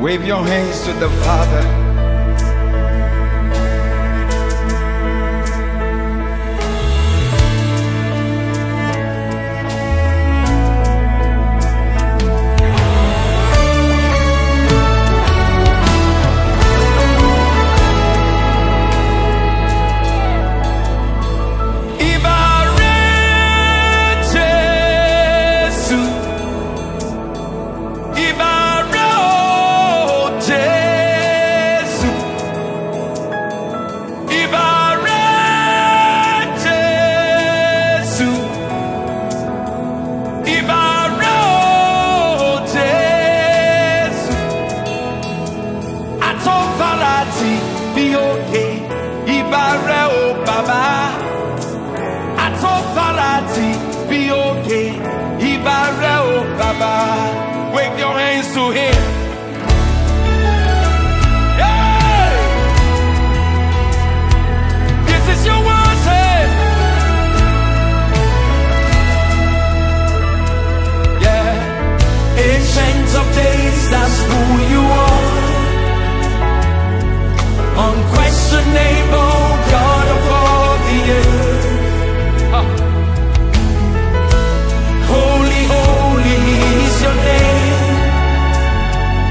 Wave your hands to the Father. Wave your hands to him. Hey! This is your word, hey! Yeah. Ancient of days, that's who you are. Unquestionable God of all the earth. Holy, holy is your name.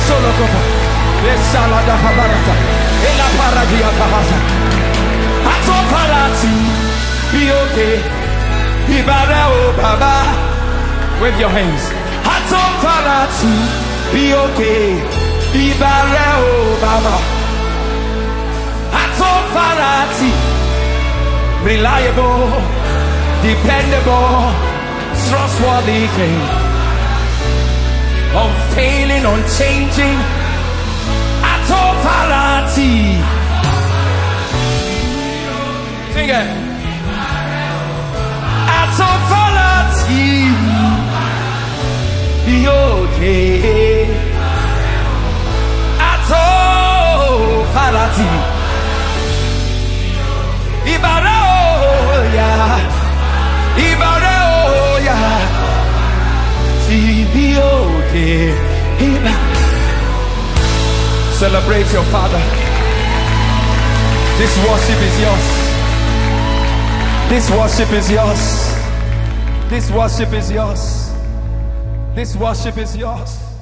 solo copa. Esala da habarata. Ela paradia kahasa. Ato parati. Be okay. Ibara o baba. Wave your hands. Ato parati. Be okay. Ibara o baba. Ato parati. Reliable. Dependable. Trustworthy king. Unfailing, unchanging. Ato parati. Sing it. Ato parati. Be okay. Ato parati. Ibarao ya. Ibarao ya. Be okay. Celebrate your Father. This worship is yours. This worship is yours. This worship is yours. This worship is yours.